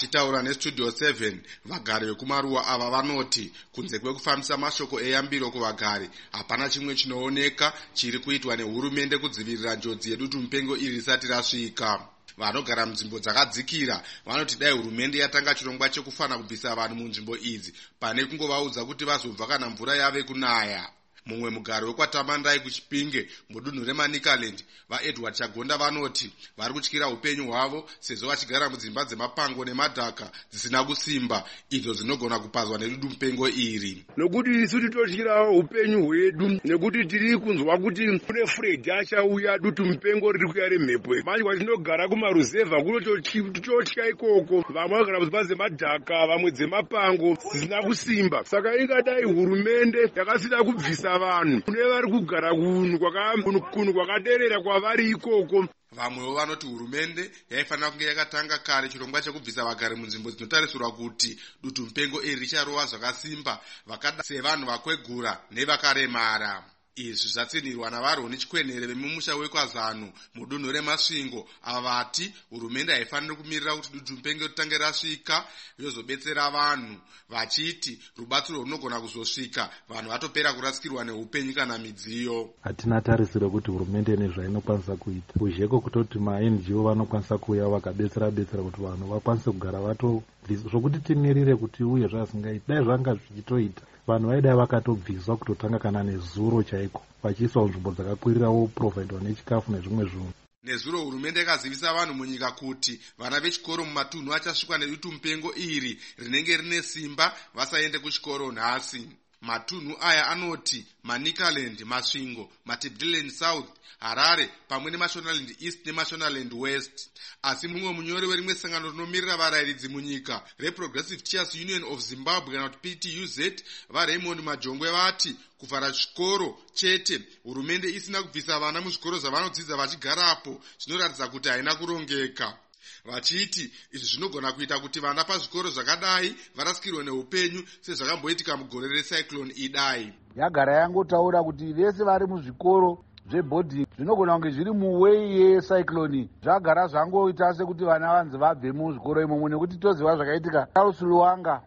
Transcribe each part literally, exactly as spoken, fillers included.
Achitaura neStudio seven, vagari vekumaruwa ava vanoti kunze kwekufambisa mashoko eyambiro kuvagari, hapana chimwe chinooneka chiri kuitwa nehurumende kudzivirira njodzi yedutu mupengo iri risati rasvika. Vanogara munzvimbo dzakadzikira vanoti dai hurumende yatanga chirongwa chekufana kubvisa vanhu munzvimbo idzi pane kungovaudza kuti vazobva kana mvura yave kunaya. Mumwe mugari wekwaTamandai kuChipinge mudunhu reManicaland, vaEdward Chagonda vanoti vari kutyira upenyu hwavo sezvo vachigara mudzimba dzemapango nemadhaka dzisina kusimba, idzo dzinogona kupazwa nedutu mupengo iri. Nokuti isu titotyira upenyu hwedu nekuti tiri kunzwa kuti kune Fred achauya dutu mupengo riri kuya remhepo. Manje kwatinogara kumaruzevha kutotya ikoko, vamwe vagara mudzimba dzemadhaka, vamwe dzemapango dzisina kusimba. Saka ingadai hurumende yakasida kubvisa vanhu kune vari kugara kunhu kwakaderera kwavari ikoko. Vamwewo vanoti hurumende yaifanira kunge yakatanga kare chirongwa chekubvisa vagari munzvimbo dzinotarisirwa kuti dutu mupengo iri richarova zvakasimba, vakada sevanhu vakwegura nevakaremara. Izvi zvatsinirwa navaroni chikwenhere vemumusha wekwazano mudunhu reMasvingo, ava vati hurumende haifaniri kumirira kuti dutu mupengo ritange rasvika yozobetsera vanhu, vachiti rubatsiro runogona kuzosvika vanhu vatopera kurasikirwa neupenyu kana midziyo. Hatina tarisiro kuti hurumende nezvainokwanisa kuita. Kuzheko kutoti ma-N G O vanokwanisa kuuya vakabetsera betsera kuti vanhu vakwanise kugara vato zvokuti timirire kuti uye zvasingaiti. Dai zvanga zvichitoita vanhu vaidai vakatobviswa kutotanga kana nezuro chaiko, vachiiswa nzvimbo dzakakwirirawo provhaidwa nechikafu nezvimwe zvinhu. Nezuro hurumende yakazivisa vanhu munyika kuti vana vechikoro mumatunhu achasvikwa nedutu mupengo iri rinenge rine simba vasaende kuchikoro nhasi. Matunhu aya anoti Manicaland, Masvingo, Matabeleland South, Harare pamwe neMashonaland East neMashonaland West. Asi mumwe munyori werimwe sangano rinomirira varayiridzi munyika reProgressive Teachers Union of Zimbabwe kana kuti P T U Z, vaRaymond Majongwe vati kuvhara chikoro chete hurumende isina kubvisa vana muzvikoro zvavanodzidza vachigarapo zvinoratidza kuti haina kurongeka. Vachiti izvi zvinogona kuita kuti vana pazvikoro zvakadai varasikirwe neupenyu sezvakamboitika mugore recyclone idai. Yagara yangotaura kuti vese vari muzvikoro zveboarding zvinogona kunge zviri muwei yecyclone zvagara zvangoita sekuti vana vanzi vabve muzvikoro imomo, nekuti toziva zvakaitika Charles Luwanga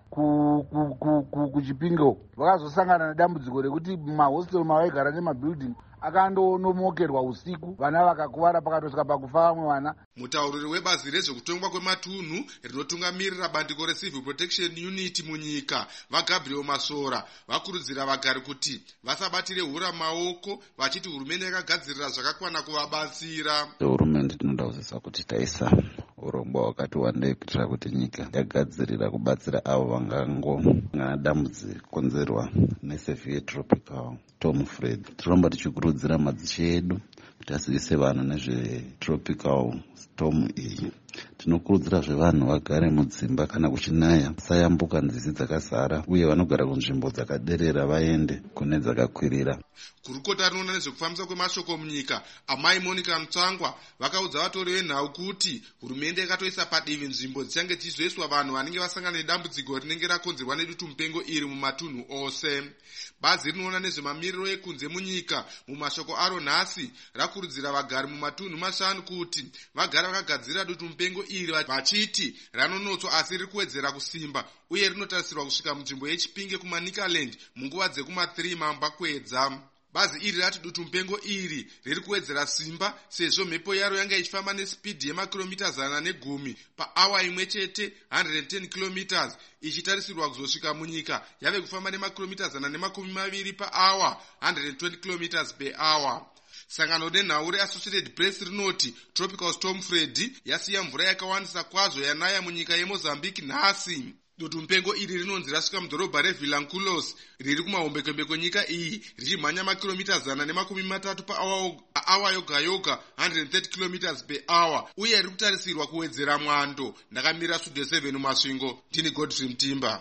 kuChipinge vakazosangana nedambudziko rekuti mahostel mavaigara nemabuilding akandonomokerwa usiku, vana vakakuvara pakatosvika pakufa vamwe vana. Mutauriri webazi rezvekutongwa kwematunhu rinotungamirira bandiko reCivil Protection Unit munyika, vaGabriel Masora, vakurudzira vagari kuti vasabatire hura maoko, vachiti hurumende yakagadzirira zvakakwana kuvabatsira. Hurumende tinoda kuzisa kuti taisa urongwa hwakati wandei kuitira kuti nyika yagadzirira kubatsira avo vangangongana dambudziko konzerwa nesevere tropical Tom Fred. Tiromba tichikurudzira madziche edu kuti aziise vanhu nezvetropical storm iyi. Tinokurudzira zvevanhu vagare mudzimba kana kuchinaya vasayambuka nzizi dzakazara, uye vanogara kunzvimbo dzakaderera vaende kune dzakakwirira. Kurukota rinoona nezvekufambisa kwemashoko munyika Amai Monica Mutsangwa vakaudza vatori venhau kuti hurumende yakatoisa padivi nzvimbo dzichange dzichizoiswa vanhu vanenge vasangana nedambudziko rinenge rakonzerwa nedutu mupengo iri mumatunhu ose. Bazi rinoona nezvemamiriro ekunze munyika mumashoko aro nhasi rakurudzira vagari mumatunhu mashanu kuti vagara vakagadzirira dutu mupengo iri, vachiti ranonotswa asi riri kuwedzera kusimba uye rinotarisirwa kusvika munzvimbo yeChipinge kuManicaland munguva dzekuma three mambakvedza. Bazi iri rati dutu mupengo iri riri kuwedzera simba sezvo mhepo yaro yanga ichifamba nesipidhi yemakilomita zana negumi paawa imwe chete one hundred ten kilometers, ichitarisirwa kuzosvika munyika yave kufamba nemakilomita zana nemakumi maviri paawa one hundred twenty kilometers per hour. Sangano renhau reAssociated Press rinoti Tropical Storm Fred yasiya mvura yakawandisa kwazvo yanaya munyika yeMozambique nhasi. Dutu mupengo iri rinonzi rasvika mudhorobha reVilanculos riri kumahombekombe kwenyika iyi richimhanya makilomita zana nemakumi matatu paawa yoga yoga one hundred thirty kilometers per hour, uye riri kutarisirwa kuwedzera mwando. Ndakamira Studio seven Masvingo, ndini Godfrey Mtimba.